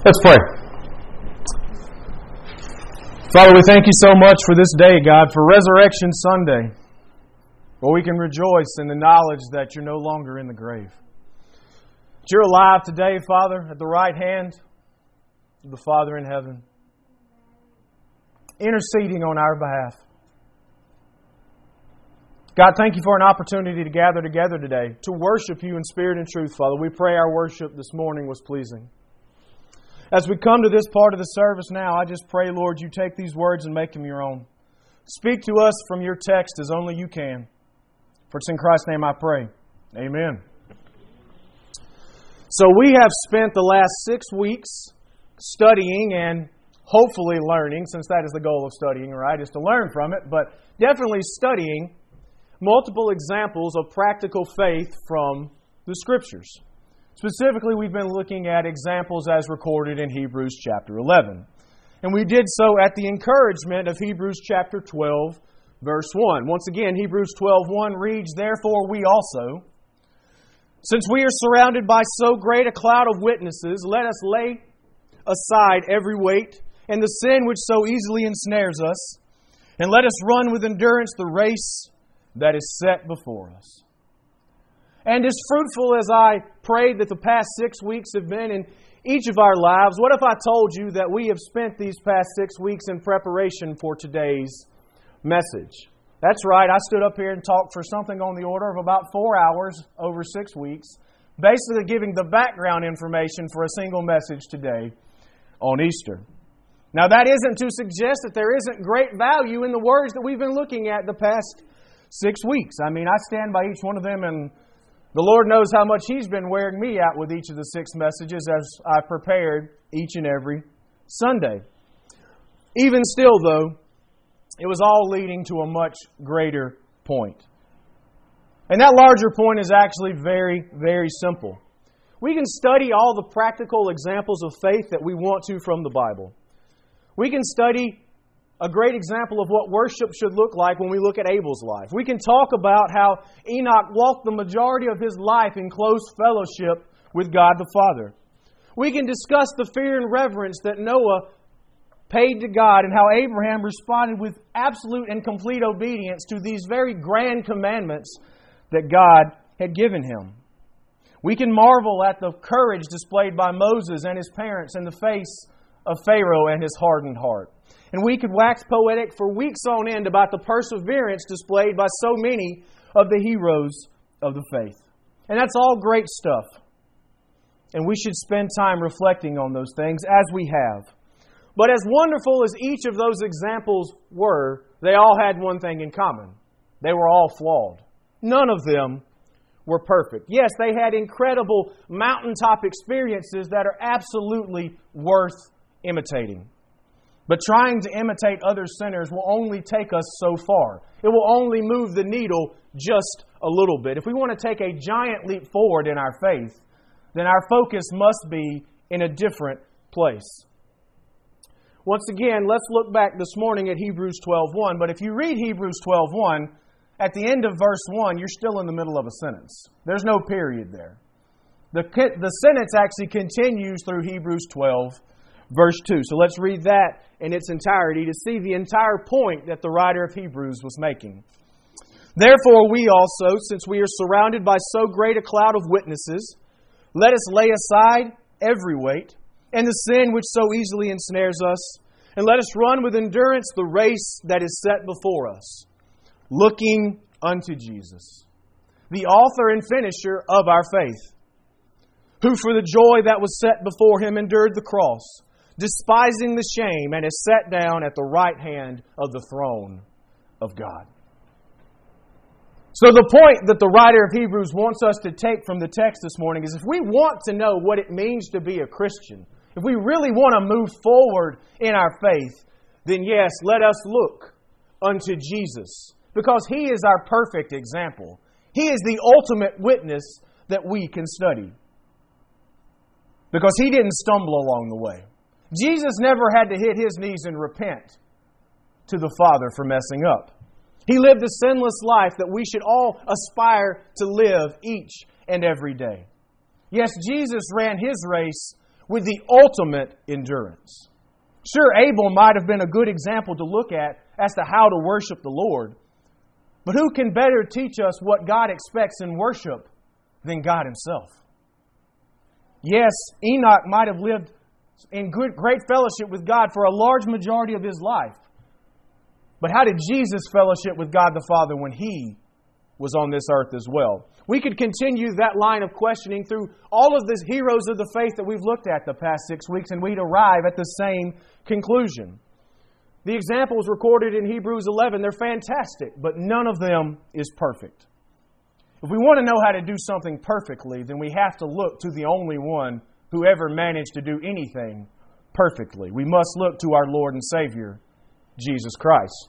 Let's pray. Father, we thank you so much for this day, God, for Resurrection Sunday, where we can rejoice in the knowledge that you're no longer in the grave. That you're alive today, Father, at the right hand of the Father in heaven, interceding on our behalf. God, thank you for an opportunity to gather together today, to worship you in spirit and truth, Father. We pray our worship this morning was pleasing. As we come to this part of the service now, I just pray, Lord, you take these words and make them your own. Speak to us from your text as only you can. For it's in Christ's name I pray. Amen. So we have spent the last 6 weeks studying and hopefully learning, since that is the goal of studying, right, is to learn from it, but definitely studying multiple examples of practical faith from the Scriptures. Specifically, we've been looking at examples as recorded in Hebrews chapter 11. And we did so at the encouragement of Hebrews chapter 12, verse 1. Once again, Hebrews 12:1 reads, "Therefore we also, since we are surrounded by so great a cloud of witnesses, let us lay aside every weight and the sin which so easily ensnares us, and let us run with endurance the race that is set before us." And as fruitful as I prayed that the past 6 weeks have been in each of our lives, what if I told you that we have spent these past 6 weeks in preparation for today's message? That's right, I stood up here and talked for something on the order of about 4 hours over 6 weeks, basically giving the background information for a single message today on Easter. Now that isn't to suggest that there isn't great value in the words that we've been looking at the past 6 weeks. I mean, I stand by each one of them, and the Lord knows how much He's been wearing me out with each of the 6 messages as I prepared each and every Sunday. Even still, though, it was all leading to a much greater point. And that larger point is actually very, very simple. We can study all the practical examples of faith that we want to from the Bible. We can study a great example of what worship should look like when we look at Abel's life. We can talk about how Enoch walked the majority of his life in close fellowship with God the Father. We can discuss the fear and reverence that Noah paid to God and how Abraham responded with absolute and complete obedience to these very grand commandments that God had given him. We can marvel at the courage displayed by Moses and his parents in the face of Pharaoh and his hardened heart. And we could wax poetic for weeks on end about the perseverance displayed by so many of the heroes of the faith. And that's all great stuff. And we should spend time reflecting on those things as we have. But as wonderful as each of those examples were, they all had one thing in common. They were all flawed. None of them were perfect. Yes, they had incredible mountaintop experiences that are absolutely worth imitating. But trying to imitate other sinners will only take us so far. It will only move the needle just a little bit. If we want to take a giant leap forward in our faith, then our focus must be in a different place. Once again, let's look back this morning at Hebrews 12:1. But if you read Hebrews 12:1, at the end of verse 1, you're still in the middle of a sentence. There's no period there. The sentence actually continues through Hebrews 12, verse 2. So let's read that in its entirety to see the entire point that the writer of Hebrews was making. "Therefore we also, since we are surrounded by so great a cloud of witnesses, let us lay aside every weight and the sin which so easily ensnares us, and let us run with endurance the race that is set before us, looking unto Jesus, the author and finisher of our faith, who for the joy that was set before Him endured the cross, despising the shame, and is set down at the right hand of the throne of God." So the point that the writer of Hebrews wants us to take from the text this morning is if we want to know what it means to be a Christian, if we really want to move forward in our faith, then yes, let us look unto Jesus, because He is our perfect example. He is the ultimate witness that we can study, because He didn't stumble along the way. Jesus never had to hit His knees and repent to the Father for messing up. He lived a sinless life that we should all aspire to live each and every day. Yes, Jesus ran His race with the ultimate endurance. Sure, Abel might have been a good example to look at as to how to worship the Lord. But who can better teach us what God expects in worship than God Himself? Yes, Enoch might have lived in great fellowship with God for a large majority of his life. But how did Jesus fellowship with God the Father when He was on this earth as well? We could continue that line of questioning through all of the heroes of the faith that we've looked at the past 6 weeks, and we'd arrive at the same conclusion. The examples recorded in Hebrews 11, they're fantastic, but none of them is perfect. If we want to know how to do something perfectly, then we have to look to the only one who ever managed to do anything perfectly. We must look to our Lord and Savior, Jesus Christ.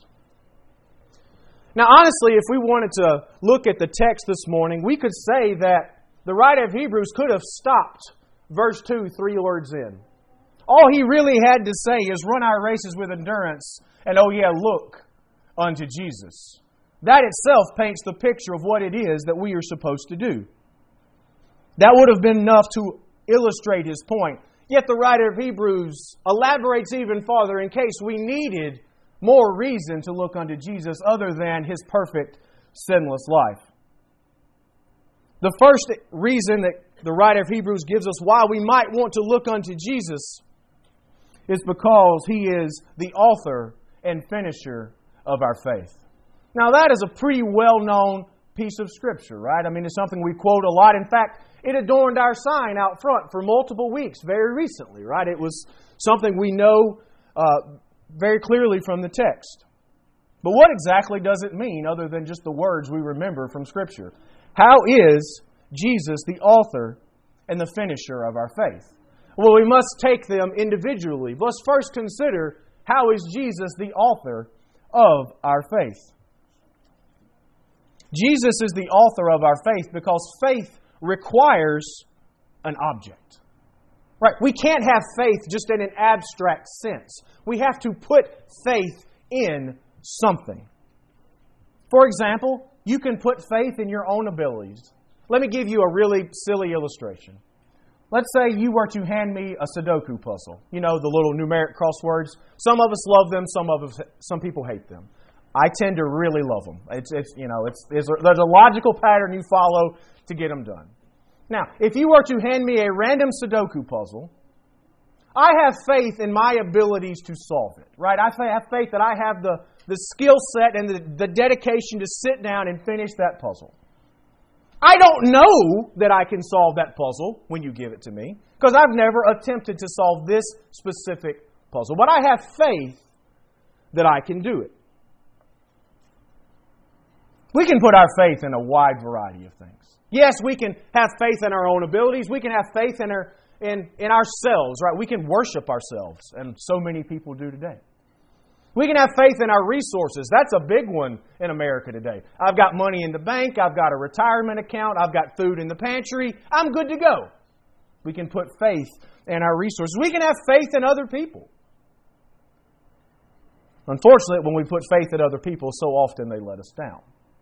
Now, honestly, if we wanted to look at the text this morning, we could say that the writer of Hebrews could have stopped verse 2 3 words in. All he really had to say is run our races with endurance and, oh yeah, look unto Jesus. That itself paints the picture of what it is that we are supposed to do. That would have been enough to illustrate his point. Yet the writer of Hebrews elaborates even farther in case we needed more reason to look unto Jesus other than His perfect, sinless life. The first reason that the writer of Hebrews gives us why we might want to look unto Jesus is because He is the author and finisher of our faith. Now that is a pretty well-known piece of Scripture, right? I mean, it's something we quote a lot. In fact, it adorned our sign out front for multiple weeks very recently, right? It was something we know very clearly from the text. But what exactly does it mean other than just the words we remember from Scripture? How is Jesus the author and the finisher of our faith? Well, we must take them individually. Let's first consider, how is Jesus the author of our faith? Jesus is the author of our faith because faith requires an object. Right? We can't have faith just in an abstract sense. We have to put faith in something. For example, you can put faith in your own abilities. Let me give you a really silly illustration. Let's say you were to hand me a Sudoku puzzle. You know, the little numeric crosswords. Some of us love them, some people hate them. I tend to really love them. There's a logical pattern you follow to get them done. Now, if you were to hand me a random Sudoku puzzle, I have faith in my abilities to solve it, right? I have faith that I have the skill set and the dedication to sit down and finish that puzzle. I don't know that I can solve that puzzle when you give it to me, because I've never attempted to solve this specific puzzle. But I have faith that I can do it. We can put our faith in a wide variety of things. Yes, we can have faith in our own abilities. We can have faith in ourselves, right? We can worship ourselves, and so many people do today. We can have faith in our resources. That's a big one in America today. I've got money in the bank. I've got a retirement account. I've got food in the pantry. I'm good to go. We can put faith in our resources. We can have faith in other people. Unfortunately, when we put faith in other people, so often they let us down.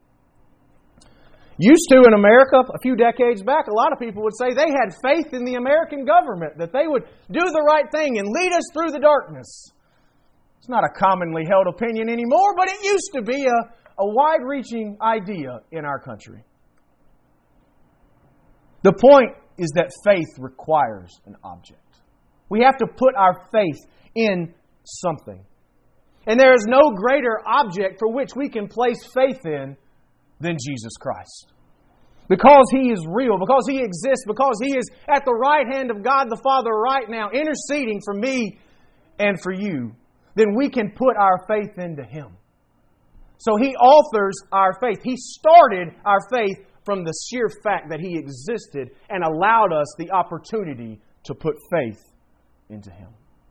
Used to in America, a few decades back, a lot of people would say they had faith in the American government, that they would do the right thing and lead us through the darkness. It's not a commonly held opinion anymore, but it used to be a wide-reaching idea in our country. The point is that faith requires an object. We have to put our faith in something. And there is no greater object for which we can place faith in than Jesus Christ. Because He is real, because He exists, because He is at the right hand of God the Father right now, interceding for me and for you, then we can put our faith into Him. So He authors our faith. He started our faith from the sheer fact that He existed and allowed us the opportunity to put faith into Him.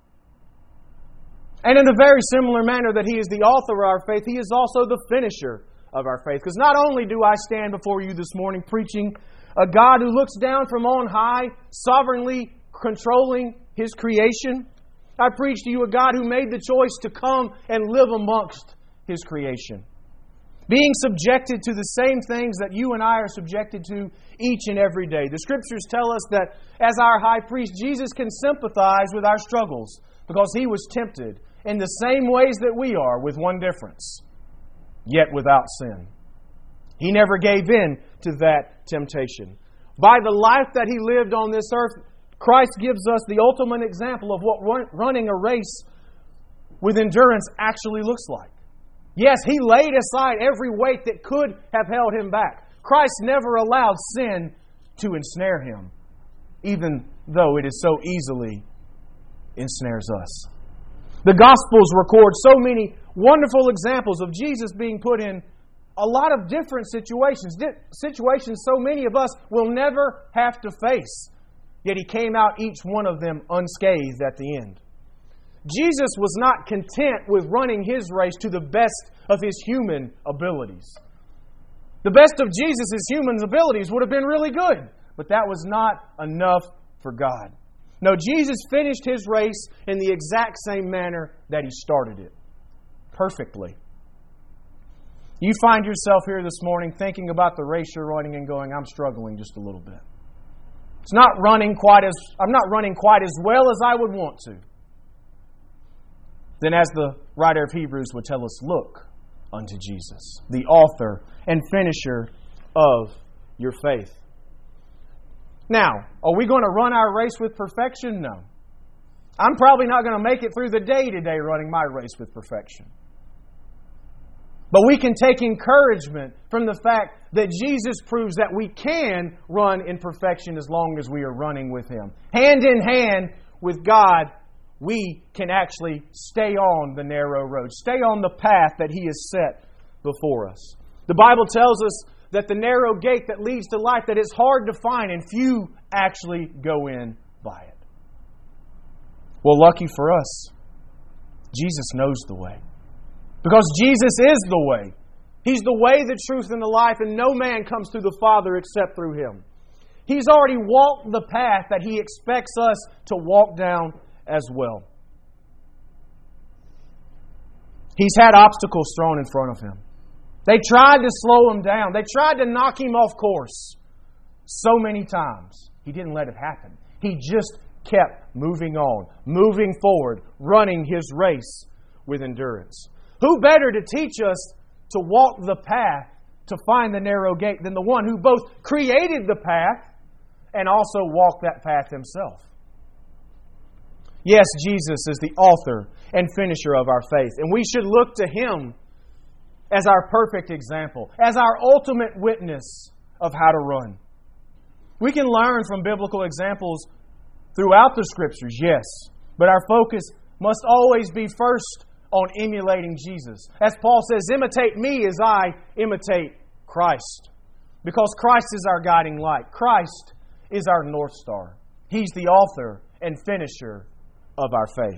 And in a very similar manner that He is the author of our faith, He is also the finisher of our faith. Because not only do I stand before you this morning preaching a God who looks down from on high, sovereignly controlling His creation, I preach to you a God who made the choice to come and live amongst His creation. being subjected to the same things that you and I are subjected to each and every day. The Scriptures tell us that as our high priest, Jesus can sympathize with our struggles because He was tempted in the same ways that we are, with one difference, yet without sin. He never gave in to that temptation. By the life that He lived on this earth, Christ gives us the ultimate example of what running a race with endurance actually looks like. Yes, He laid aside every weight that could have held Him back. Christ never allowed sin to ensnare Him, even though it is so easily ensnares us. The Gospels record so many wonderful examples of Jesus being put in a lot of different situations. Situations so many of us will never have to face. Yet He came out each one of them unscathed at the end. Jesus was not content with running His race to the best of His human abilities. The best of Jesus' human abilities would have been really good, but that was not enough for God. No, Jesus finished His race in the exact same manner that He started it. Perfectly. You find yourself here this morning thinking about the race you're running and going, I'm struggling just a little bit. I'm not running quite as well as I would want to. Then as the writer of Hebrews would tell us, look unto Jesus, the author and finisher of your faith. Now, are we going to run our race with perfection? No. I'm probably not going to make it through the day today running my race with perfection. But we can take encouragement from the fact that Jesus proves that we can run in perfection as long as we are running with Him. Hand in hand with God, we can actually stay on the narrow road, stay on the path that He has set before us. The Bible tells us that the narrow gate that leads to life, that is hard to find and few actually go in by it. Well, lucky for us, Jesus knows the way. Because Jesus is the way. He's the way, the truth, and the life, and no man comes to the Father except through Him. He's already walked the path that He expects us to walk down as well. He's had obstacles thrown in front of Him. They tried to slow Him down. They tried to knock Him off course so many times. He didn't let it happen. He just kept moving on, moving forward, running His race with endurance. Who better to teach us to walk the path to find the narrow gate than the one who both created the path and also walked that path Himself? Yes, Jesus is the author and finisher of our faith, and we should look to Him as our perfect example, as our ultimate witness of how to run. We can learn from biblical examples throughout the Scriptures, yes, but our focus must always be first on emulating Jesus. As Paul says, imitate me as I imitate Christ. Because Christ is our guiding light. Christ is our North Star. He's the author and finisher of our faith.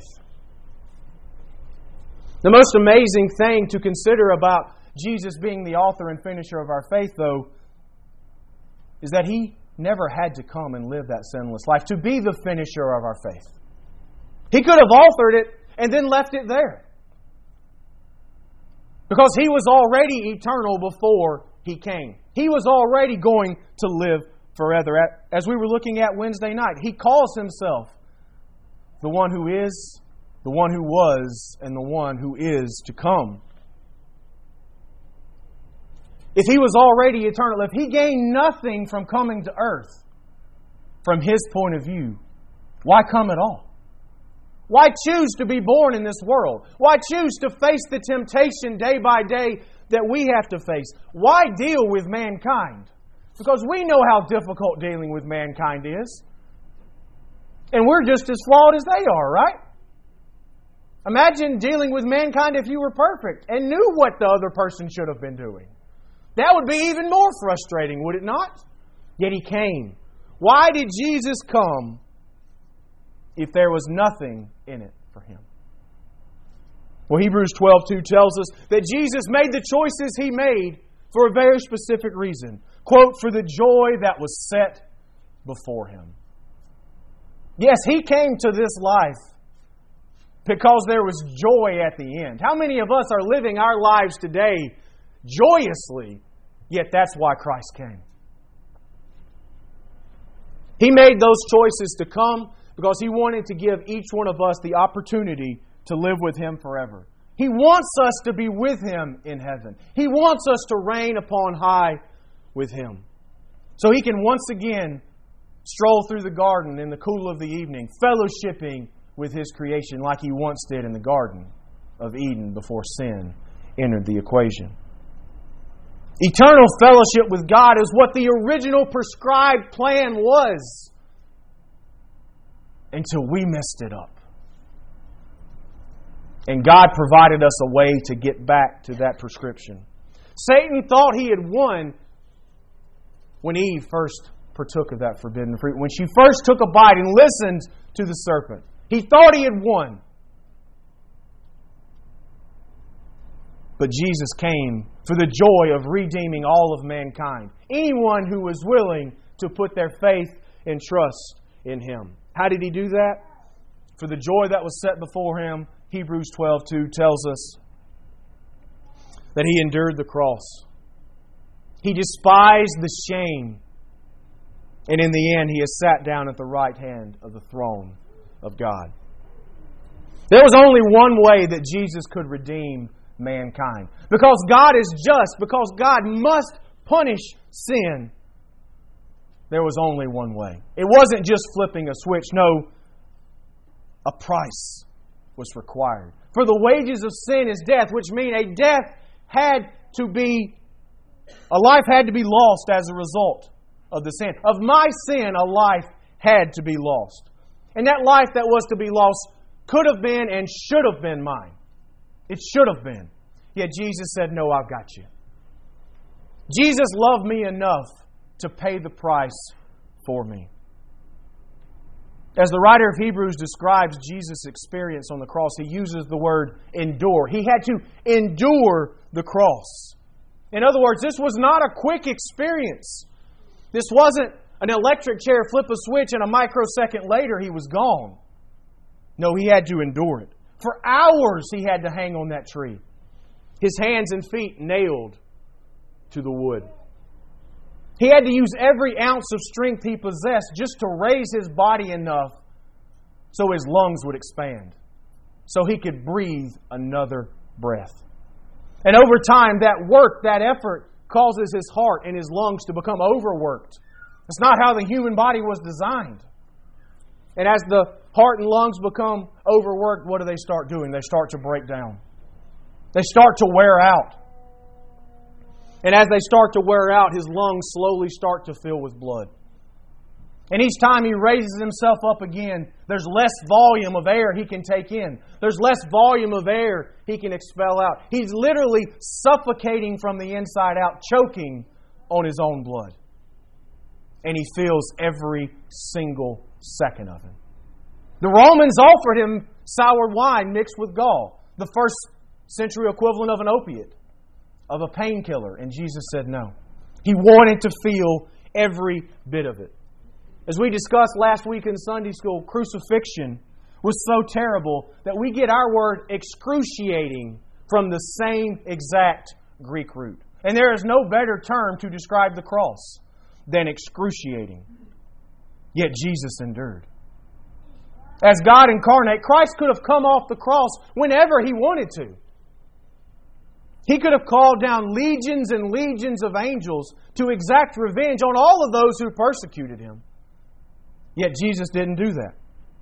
The most amazing thing to consider about Jesus being the author and finisher of our faith, though, is that He never had to come and live that sinless life to be the finisher of our faith. He could have authored it and then left it there. Because He was already eternal before He came. He was already going to live forever. As we were looking at Wednesday night, He calls Himself the one who is, the one who was, and the one who is to come. If He was already eternal, if He gained nothing from coming to earth, from His point of view, why come at all? Why choose to be born in this world? Why choose to face the temptation day by day that we have to face? Why deal with mankind? Because we know how difficult dealing with mankind is. And we're just as flawed as they are, right? Imagine dealing with mankind if you were perfect and knew what the other person should have been doing. That would be even more frustrating, would it not? Yet He came. Why did Jesus come if there was nothing in it for Him? Well, Hebrews 12:2 tells us that Jesus made the choices He made for a very specific reason. Quote, for the joy that was set before Him. Yes, He came to this life because there was joy at the end. How many of us are living our lives today joyously, yet that's why Christ came. He made those choices to come because He wanted to give each one of us the opportunity to live with Him forever. He wants us to be with Him in heaven. He wants us to reign upon high with Him. So He can once again stroll through the garden in the cool of the evening, fellowshipping with His creation like He once did in the Garden of Eden before sin entered the equation. Eternal fellowship with God is what the original prescribed plan was until we messed it up. And God provided us a way to get back to that prescription. Satan thought he had won when Eve first partook of that forbidden fruit. When she first took a bite and listened to the serpent. He thought he had won. But Jesus came for the joy of redeeming all of mankind. Anyone who was willing to put their faith and trust in Him. How did He do that? For the joy that was set before Him, Hebrews 12:2 tells us that He endured the cross. He despised the shame. And in the end, He has sat down at the right hand of the throne of God. There was only one way that Jesus could redeem mankind. Because God is just, because God must punish sin, there was only one way. It wasn't just flipping a switch. No, a price was required. For the wages of sin is death, which means a life had to be lost as a result of the sin. Of my sin, a life had to be lost. And that life that was to be lost could have been and should have been mine. It should have been. Yet Jesus said, no, I've got you. Jesus loved me enough to pay the price for me. As the writer of Hebrews describes Jesus' experience on the cross, he uses the word endure. He had to endure the cross. In other words, this was not a quick experience. This wasn't an electric chair, flip a switch, and a microsecond later he was gone. No, He had to endure it. For hours He had to hang on that tree. His hands and feet nailed to the wood. He had to use every ounce of strength He possessed just to raise His body enough so His lungs would expand, so He could breathe another breath. And over time, that work, that effort, causes His heart and His lungs to become overworked. It's not how the human body was designed. And as the heart and lungs become overworked, what do they start doing? They start to break down. They start to wear out. And as they start to wear out, His lungs slowly start to fill with blood. And each time He raises Himself up again, there's less volume of air He can take in. There's less volume of air He can expel out. He's literally suffocating from the inside out, choking on His own blood. And He feels every single second of it. The Romans offered Him sour wine mixed with gall, the first century equivalent of an opiate, of a painkiller. And Jesus said no. He wanted to feel every bit of it. As we discussed last week in Sunday school, crucifixion was so terrible that we get our word excruciating from the same exact Greek root. And there is no better term to describe the cross than excruciating. Yet Jesus endured. As God incarnate, Christ could have come off the cross whenever He wanted to. He could have called down legions and legions of angels to exact revenge on all of those who persecuted Him. Yet Jesus didn't do that.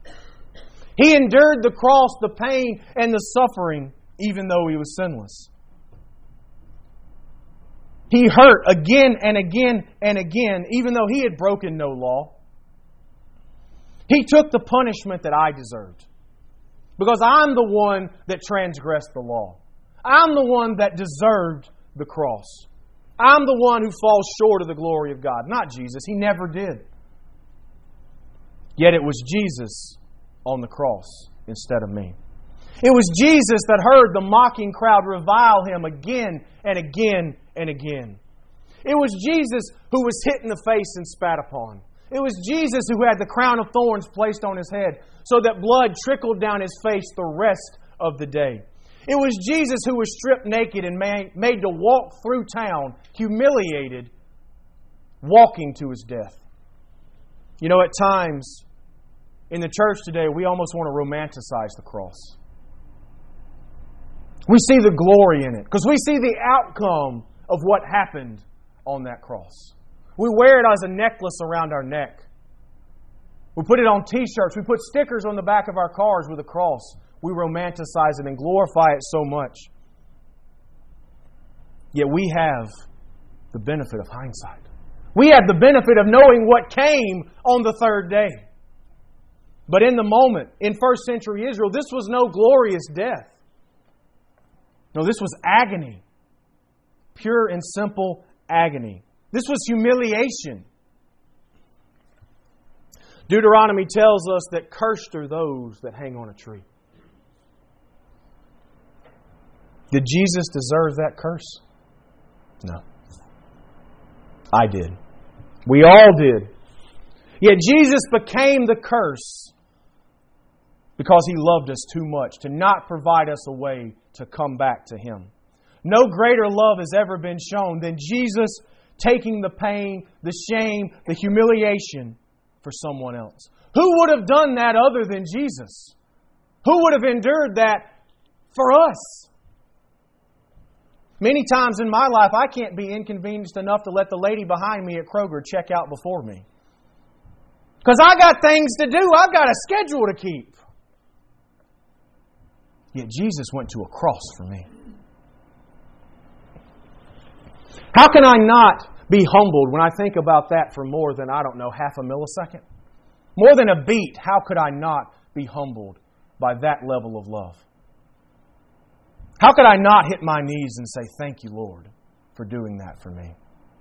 He endured the cross, the pain, and the suffering, even though He was sinless. He hurt again and again and again, even though He had broken no law. He took the punishment that I deserved. Because I'm the one that transgressed the law. I'm the one that deserved the cross. I'm the one who falls short of the glory of God. Not Jesus. He never did. Yet it was Jesus on the cross instead of me. It was Jesus that heard the mocking crowd revile Him again and again and again. It was Jesus who was hit in the face and spat upon. It was Jesus who had the crown of thorns placed on His head so that blood trickled down His face the rest of the day. It was Jesus who was stripped naked and made to walk through town, humiliated, walking to His death. You know, at times in the church today, we almost want to romanticize the cross. We see the glory in it because we see the outcome of what happened on that cross. We wear it as a necklace around our neck. We put it on T-shirts. We put stickers on the back of our cars with a cross. We romanticize it and glorify it so much. Yet we have the benefit of hindsight. We have the benefit of knowing what came on the third day. But in the moment, in first century Israel, this was no glorious death. No, this was agony. Pure and simple agony. This was humiliation. Deuteronomy tells us that cursed are those that hang on a tree. Did Jesus deserve that curse? No. I did. We all did. Yet Jesus became the curse because He loved us too much to not provide us a way to come back to Him. No greater love has ever been shown than Jesus taking the pain, the shame, the humiliation for someone else. Who would have done that other than Jesus? Who would have endured that for us? Many times in my life, I can't be inconvenienced enough to let the lady behind me at Kroger check out before me. Because I got things to do. I've got a schedule to keep. Yet Jesus went to a cross for me. How can I not be humbled when I think about that for more than, half a millisecond? More than a beat, how could I not be humbled by that level of love? How could I not hit my knees and say, "Thank you, Lord, for doing that for me"?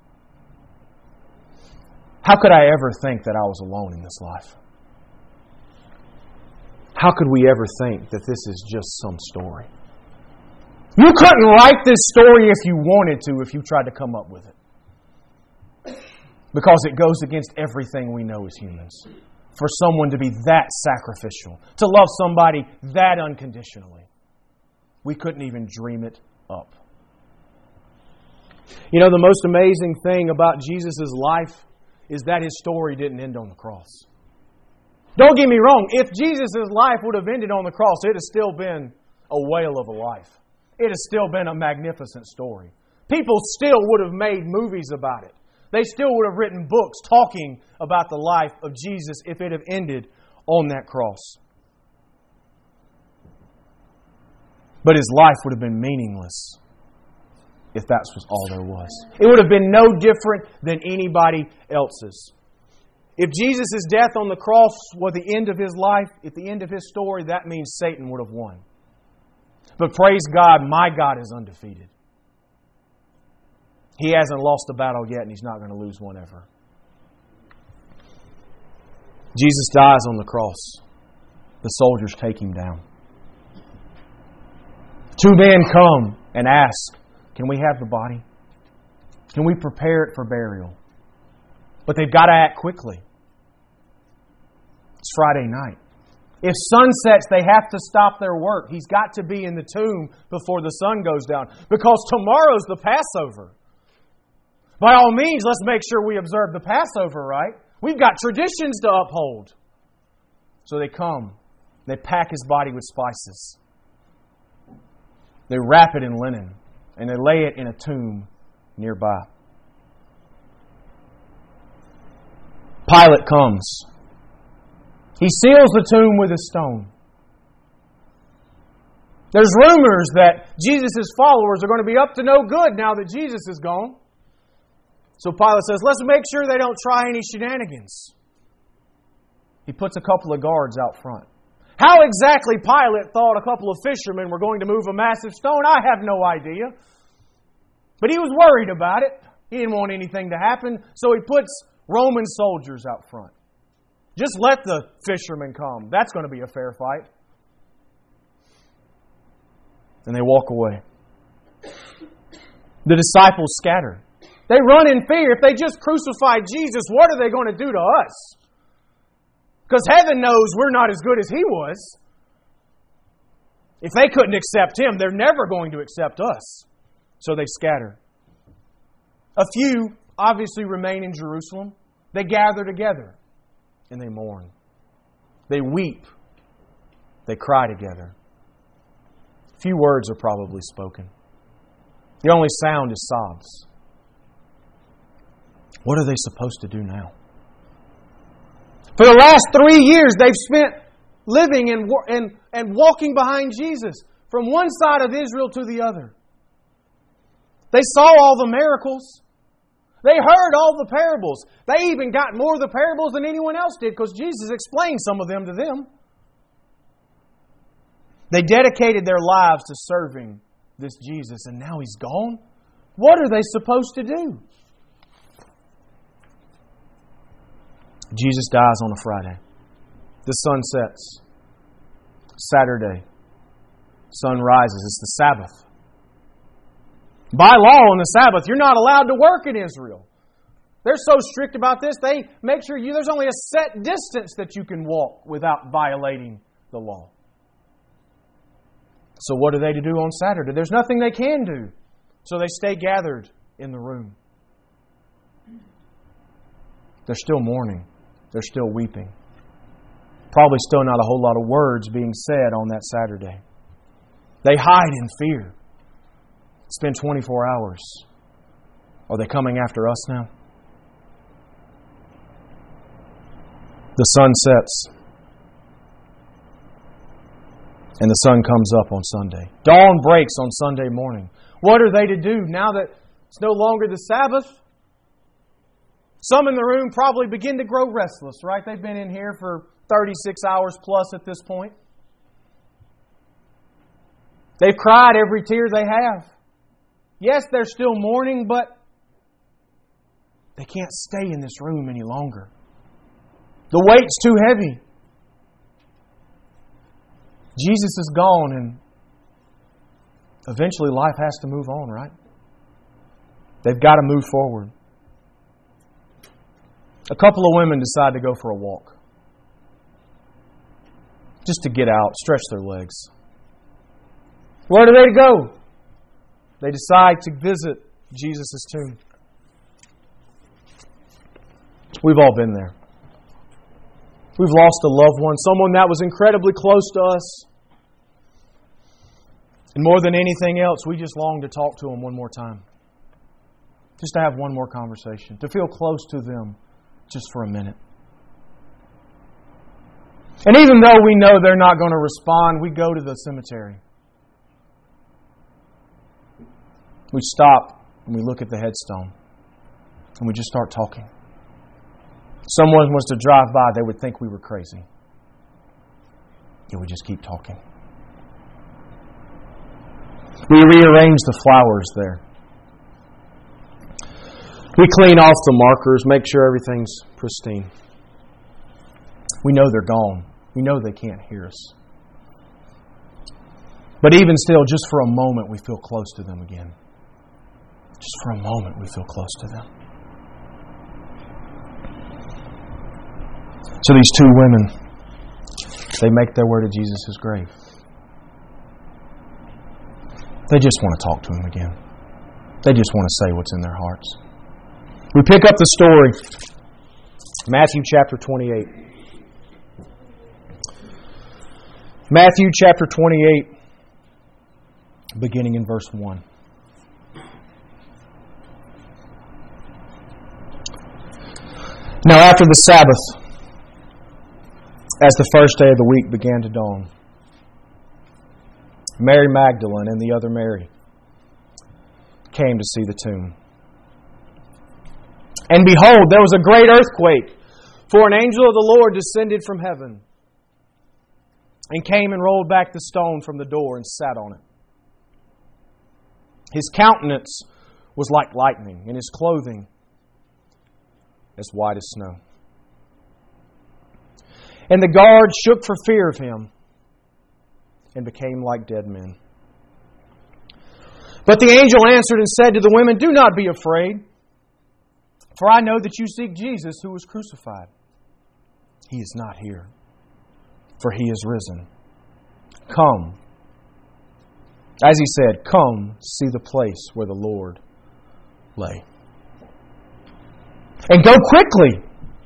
How could I ever think that I was alone in this life? How could we ever think that this is just some story? You couldn't write this story if you wanted to, if you tried to come up with it. Because it goes against everything we know as humans. For someone to be that sacrificial, to love somebody that unconditionally. We couldn't even dream it up. You know, the most amazing thing about Jesus' life is that His story didn't end on the cross. Don't get me wrong, if Jesus' life would have ended on the cross, it would have still been a whale of a life. It has still been a magnificent story. People still would have made movies about it. They still would have written books talking about the life of Jesus if it had ended on that cross. But His life would have been meaningless if that was all there was. It would have been no different than anybody else's. If Jesus' death on the cross was the end of His life, at the end of His story, that means Satan would have won. But praise God, my God is undefeated. He hasn't lost a battle yet, and He's not going to lose one ever. Jesus dies on the cross. The soldiers take Him down. Two men come and ask, "Can we have the body? Can we prepare it for burial?" But they've got to act quickly. It's Friday night. If sun sets, they have to stop their work. He's got to be in the tomb before the sun goes down, because tomorrow's the Passover. By all means, let's make sure we observe the Passover, right? We've got traditions to uphold. So they come. They pack His body with spices. They wrap it in linen. And they lay it in a tomb nearby. Pilate comes. He seals the tomb with a stone. There's rumors that Jesus' followers are going to be up to no good now that Jesus is gone. So Pilate says, let's make sure they don't try any shenanigans. He puts a couple of guards out front. How exactly Pilate thought a couple of fishermen were going to move a massive stone, I have no idea. But he was worried about it. He didn't want anything to happen, so he puts Roman soldiers out front. Just let the fishermen come. That's going to be a fair fight. And they walk away. The disciples scatter. They run in fear. If they just crucified Jesus, what are they going to do to us? Because heaven knows we're not as good as He was. If they couldn't accept Him, they're never going to accept us. So they scatter. A few obviously remain in Jerusalem. They gather together and they mourn. They weep. They cry together. Few words are probably spoken. The only sound is sobs. What are they supposed to do now? For the last 3 years, they've spent living and walking behind Jesus from one side of Israel to the other. They saw all the miracles. They heard all the parables. They even got more of the parables than anyone else did because Jesus explained some of them to them. They dedicated their lives to serving this Jesus, and now He's gone. What are they supposed to do? Jesus dies on a Friday. The sun sets. Saturday. Sun rises. It's the Sabbath. By law on the Sabbath, you're not allowed to work in Israel. They're so strict about this, they make sure there's only a set distance that you can walk without violating the law. So what are they to do on Saturday? There's nothing they can do. So they stay gathered in the room. They're still mourning. They're still weeping. Probably still not a whole lot of words being said on that Saturday. They hide in fear. It's been 24 hours. Are they coming after us now? The sun sets. And the sun comes up on Sunday. Dawn breaks on Sunday morning. What are they to do now that it's no longer the Sabbath? Some in the room probably begin to grow restless, right? They've been in here for 36 hours plus at this point. They've cried every tear they have. Yes, they're still mourning, but they can't stay in this room any longer. The weight's too heavy. Jesus is gone, and eventually life has to move on, right? They've got to move forward. A couple of women decide to go for a walk. Just to get out, stretch their legs. Where do they go? They decide to visit Jesus' tomb. We've all been there. We've lost a loved one, someone that was incredibly close to us. And more than anything else, we just long to talk to them one more time. Just to have one more conversation. To feel close to them just for a minute. And even though we know they're not going to respond, we go to the cemetery. We stop and we look at the headstone. And we just start talking. Someone was to drive by, they would think we were crazy. And we just keep talking. We rearrange the flowers there. We clean off the markers, make sure everything's pristine. We know they're gone. We know they can't hear us. But even still, just for a moment, we feel close to them again. Just for a moment, we feel close to them. So these two women, they make their way to Jesus' grave. They just want to talk to Him again. They just want to say what's in their hearts. We pick up the story, Matthew chapter 28. Matthew chapter 28, beginning in verse 1. Now after the Sabbath, as the first day of the week began to dawn, Mary Magdalene and the other Mary came to see the tomb. And behold, there was a great earthquake, for an angel of the Lord descended from heaven and came and rolled back the stone from the door and sat on it. His countenance was like lightning, and his clothing as white as snow. And the guards shook for fear of him and became like dead men. But the angel answered and said to the women, "Do not be afraid, for I know that you seek Jesus who was crucified. He is not here, for He is risen. Come, As He said, "Come, see the place where the Lord lay. And go quickly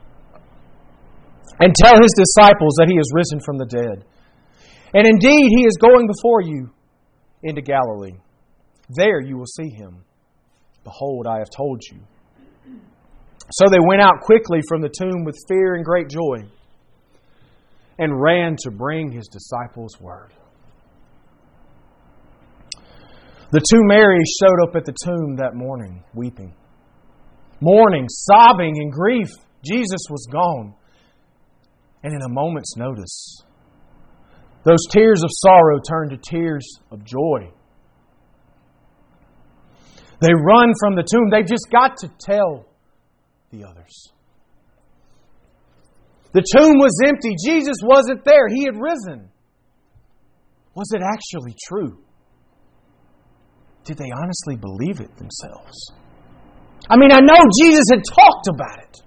and tell His disciples that He is risen from the dead. And indeed, He is going before you into Galilee. There you will see Him. Behold, I have told you." So they went out quickly from the tomb with fear and great joy, and ran to bring His disciples word. The two Marys showed up at the tomb that morning, weeping, mourning, sobbing in grief. Jesus was gone. And in a moment's notice, those tears of sorrow turned to tears of joy. They run from the tomb. They've just got to tell the others. The tomb was empty. Jesus wasn't there. He had risen. Was it actually true? Did they honestly believe it themselves? I mean, I know Jesus had talked about it.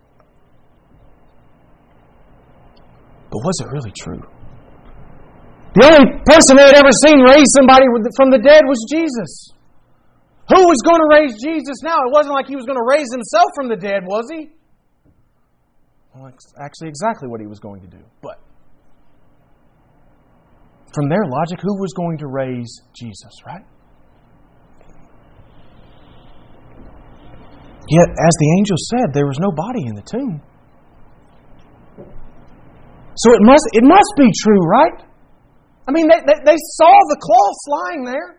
But was it really true? The only person they had ever seen raise somebody from the dead was Jesus. Who was going to raise Jesus now? It wasn't like He was going to raise Himself from the dead, was He? Well, that's actually exactly what He was going to do. But from their logic, who was going to raise Jesus, right? Yet, as the angel said, there was no body in the tomb. So it must be true, right? I mean, they saw the cloths lying there.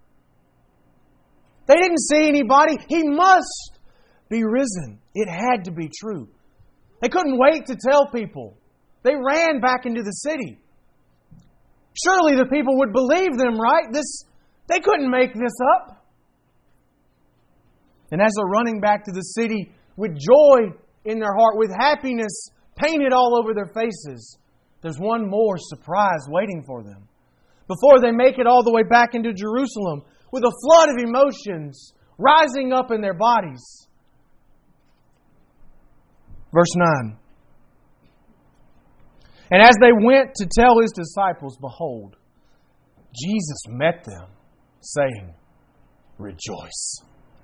They didn't see anybody. He must be risen. It had to be true. They couldn't wait to tell people. They ran back into the city. Surely the people would believe them, right? They couldn't make this up. And as they're running back to the city with joy in their heart, with happiness painted all over their faces, there's one more surprise waiting for them. Before they make it all the way back into Jerusalem, with a flood of emotions rising up in their bodies. Verse 9. And as they went to tell His disciples, behold, Jesus met them, saying, "Rejoice."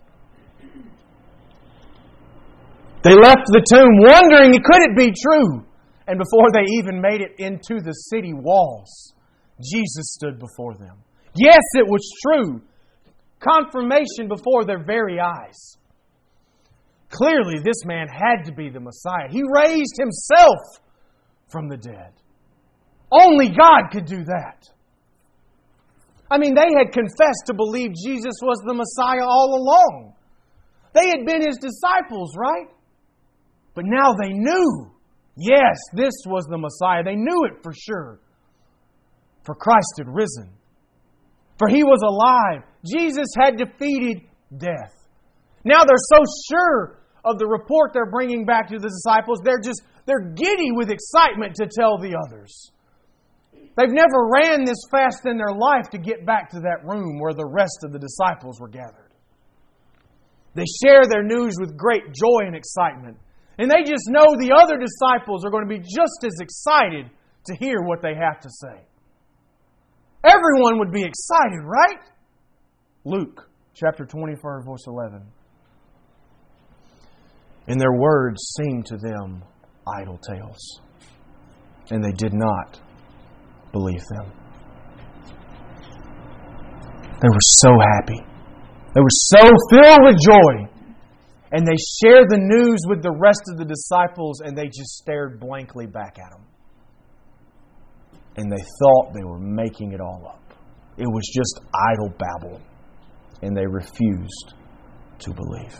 They left the tomb wondering, could it be true? And before they even made it into the city walls, Jesus stood before them. Yes, it was true. Confirmation before their very eyes. Clearly, this man had to be the Messiah. He raised Himself from the dead. Only God could do that. I mean, they had confessed to believe Jesus was the Messiah all along. They had been His disciples, right? But now they knew, yes, this was the Messiah. They knew it for sure. For Christ had risen. For He was alive. Jesus had defeated death. Now they're so sure of the report they're bringing back to the disciples, they're giddy with excitement to tell the others. They've never ran this fast in their life to get back to that room where the rest of the disciples were gathered. They share their news with great joy and excitement. And they just know the other disciples are going to be just as excited to hear what they have to say. Everyone would be excited, right? Luke chapter 24, verse 11. And their words seemed to them idle tales, and they did not believe them. They were so happy. They were so filled with joy. And they shared the news with the rest of the disciples, and they just stared blankly back at them. And they thought they were making it all up. It was just idle babble. And they refused to believe.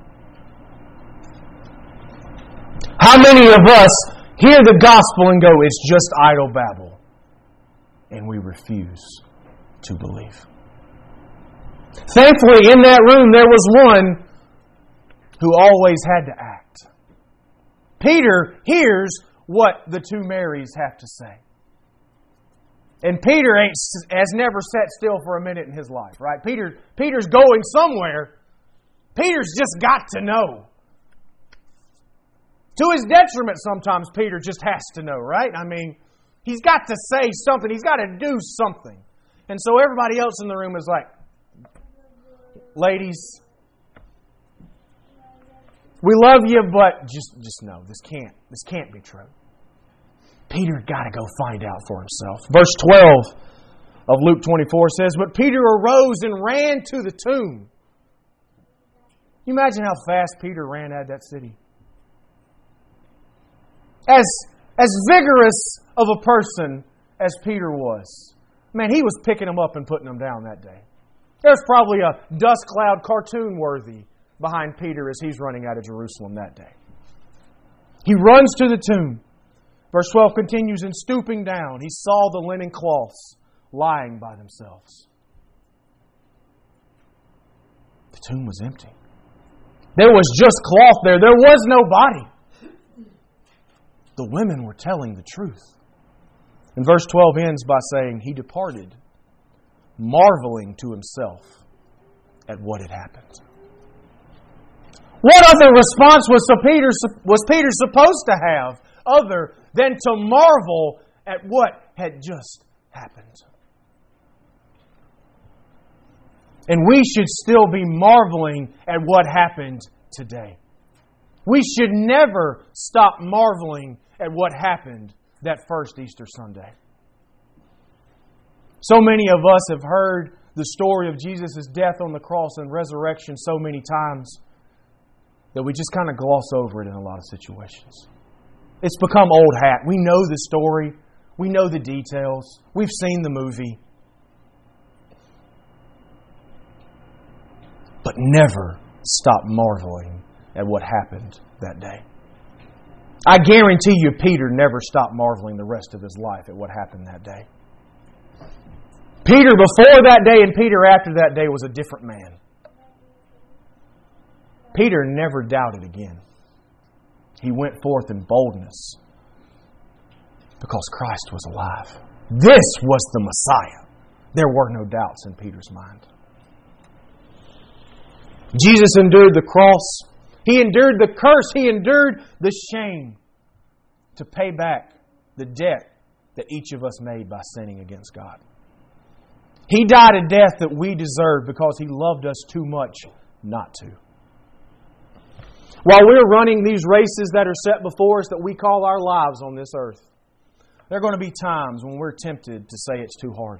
How many of us hear the gospel and go, it's just idle babble? And we refuse to believe. Thankfully, in that room, there was one who always had to act. Peter hears what the two Marys have to say. And Peter has never sat still for a minute in his life, right? Peter's going somewhere. Peter's just got to know. To his detriment, sometimes Peter just has to know, right? I mean, he's got to say something. He's got to do something. And so everybody else in the room is like, ladies, we love you, but just know this can't be true. Peter got to go find out for himself. Verse 12 of Luke 24 says, "But Peter arose and ran to the tomb." You imagine how fast Peter ran out of that city. As vigorous of a person as Peter was, man, he was picking them up and putting them down that day. There's probably a dust cloud cartoon worthy behind Peter as he's running out of Jerusalem that day. He runs to the tomb. Verse 12 continues, "And stooping down, he saw the linen cloths lying by themselves." The tomb was empty. There was just cloth there. There was no body. The women were telling the truth. And verse 12 ends by saying, "He departed, marveling to himself at what had happened." What other response was Peter supposed to have other than to marvel at what had just happened? And we should still be marveling at what happened today. We should never stop marveling at what happened that first Easter Sunday. So many of us have heard the story of Jesus' death on the cross and resurrection so many times that we just kind of gloss over it in a lot of situations. It's become old hat. We know the story. We know the details. We've seen the movie. But never stop marveling at what happened that day. I guarantee you Peter never stopped marveling the rest of his life at what happened that day. Peter before that day and Peter after that day was a different man. Peter never doubted again. He went forth in boldness because Christ was alive. This was the Messiah. There were no doubts in Peter's mind. Jesus endured the cross. He endured the curse. He endured the shame to pay back the debt that each of us made by sinning against God. He died a death that we deserve because He loved us too much not to. While we're running these races that are set before us that we call our lives on this earth, there are going to be times when we're tempted to say it's too hard.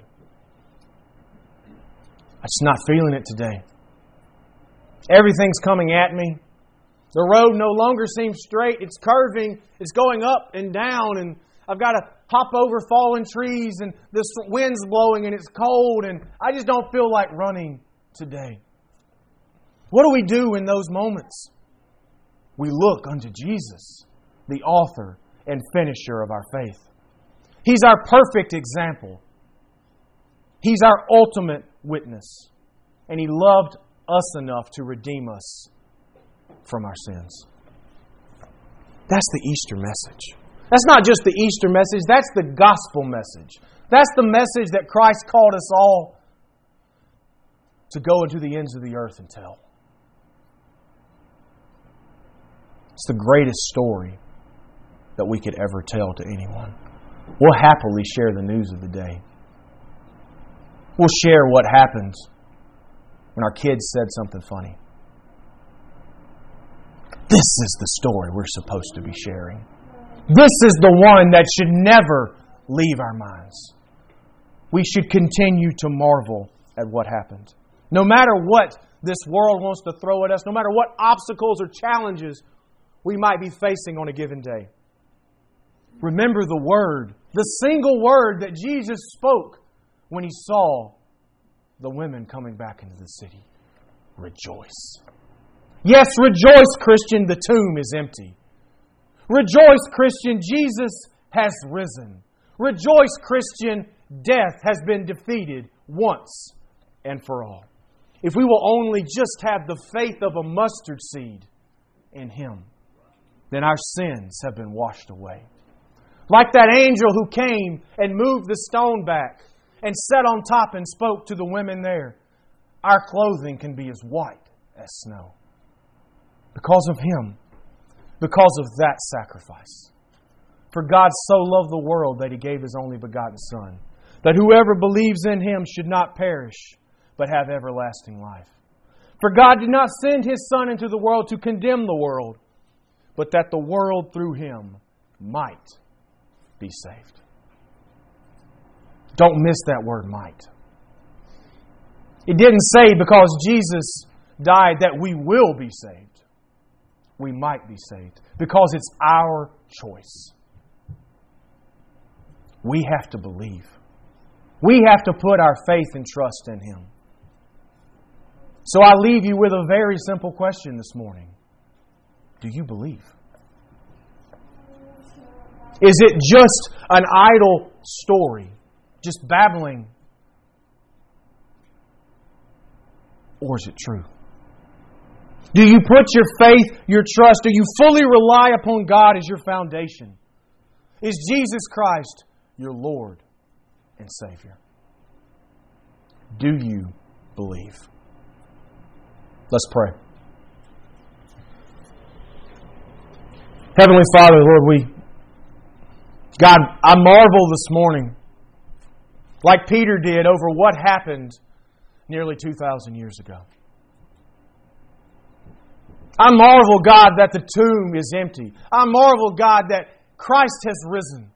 I'm just not feeling it today. Everything's coming at me. The road no longer seems straight. It's curving. It's going up and down. And I've got to hop over fallen trees. And the wind's blowing and it's cold. And I just don't feel like running today. What do we do in those moments? We look unto Jesus, the author and finisher of our faith. He's our perfect example. He's our ultimate witness. And He loved us enough to redeem us from our sins. That's the Easter message. That's not just the Easter message, that's the gospel message. That's the message that Christ called us all to go into the ends of the earth and tell. It's the greatest story that we could ever tell to anyone. We'll happily share the news of the day. We'll share what happened when our kids said something funny. This is the story we're supposed to be sharing. This is the one that should never leave our minds. We should continue to marvel at what happened. No matter what this world wants to throw at us, no matter what obstacles or challenges we might be facing on a given day. Remember the word, the single word that Jesus spoke when He saw the women coming back into the city. Rejoice. Yes, rejoice, Christian, the tomb is empty. Rejoice, Christian, Jesus has risen. Rejoice, Christian, death has been defeated once and for all. If we will only just have the faith of a mustard seed in Him, then our sins have been washed away. Like that angel who came and moved the stone back and sat on top and spoke to the women there, our clothing can be as white as snow. Because of Him. Because of that sacrifice. For God so loved the world that He gave His only begotten Son, that whoever believes in Him should not perish, but have everlasting life. For God did not send His Son into the world to condemn the world, but that the world through Him might be saved. Don't miss that word might. It didn't say because Jesus died that we will be saved. We might be saved because it's our choice. We have to believe. We have to put our faith and trust in Him. So I leave you with a very simple question this morning. Do you believe? Is it just an idle story? Just babbling? Or is it true? Do you put your faith, your trust, do you fully rely upon God as your foundation? Is Jesus Christ your Lord and Savior? Do you believe? Let's pray. Heavenly Father, Lord, God, I marvel this morning, like Peter did, over what happened nearly 2,000 years ago. I marvel, God, that the tomb is empty. I marvel, God, that Christ has risen.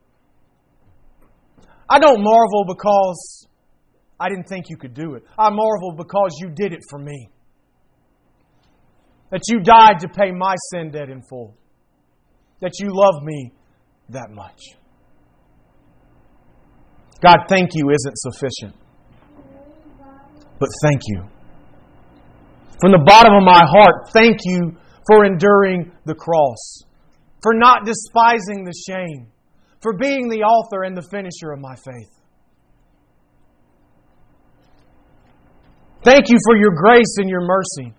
I don't marvel because I didn't think You could do it. I marvel because You did it for me. That You died to pay my sin debt in full. That You love me that much. God, thank You isn't sufficient. But thank You. From the bottom of my heart, thank You for enduring the cross. For not despising the shame. For being the author and the finisher of my faith. Thank You for Your grace and Your mercy.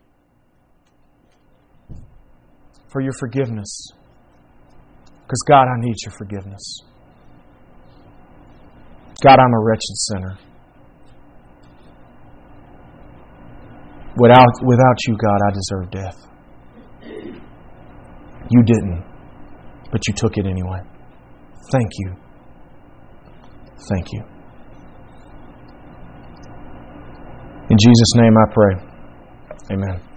For Your forgiveness. Because God, I need Your forgiveness. God, I'm a wretched sinner. Without You, God, I deserve death. You didn't, but You took it anyway. Thank You. Thank You. In Jesus' name I pray. Amen.